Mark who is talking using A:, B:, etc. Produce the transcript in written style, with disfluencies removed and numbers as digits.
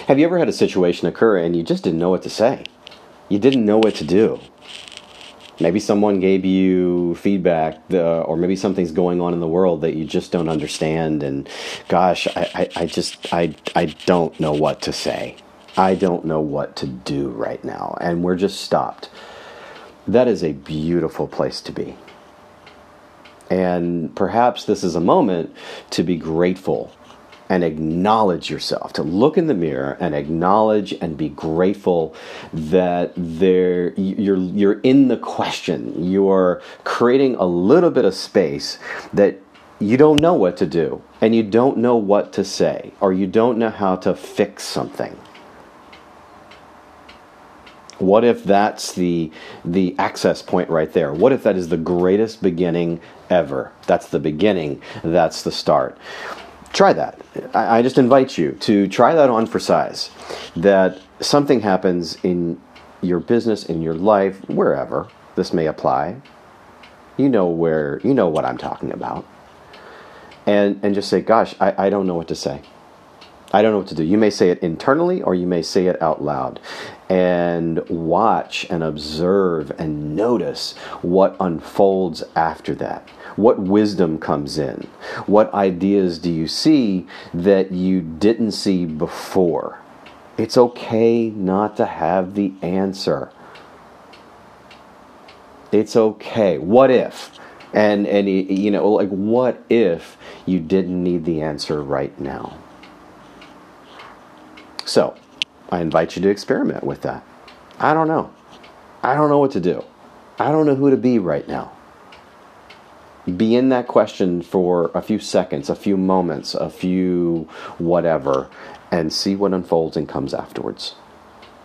A: Have you ever had a situation occur and you just didn't know what to say? You didn't know what to do. Maybe someone gave you feedback, or maybe something's going on in the world that you just don't understand. And gosh, I don't know what to say. I don't know what to do right now. And we're just stopped. That is a beautiful place to be. And perhaps this is a moment to be grateful and acknowledge yourself, to look in the mirror and acknowledge and be grateful that you're in the question. You're creating a little bit of space that you don't know what to do, and you don't know what to say, or you don't know how to fix something. What if that's the access point right there? What if that is the greatest beginning ever? That's the beginning. That's the start. Try that. I just invite you to try that on for size. That something happens in your business, in your life, wherever this may apply. You know what I'm talking about. And just say, gosh, I don't know what to say. I don't know what to do. You may say it internally or you may say it out loud. And watch and observe and notice what unfolds after that. What wisdom comes in? What ideas do you see that you didn't see before? It's okay not to have the answer. It's okay. What if? And like, what if you didn't need the answer right now? So, I invite you to experiment with that. I don't know. I don't know what to do. I don't know who to be right now. Be in that question for a few seconds, a few moments, a few whatever, and see what unfolds and comes afterwards.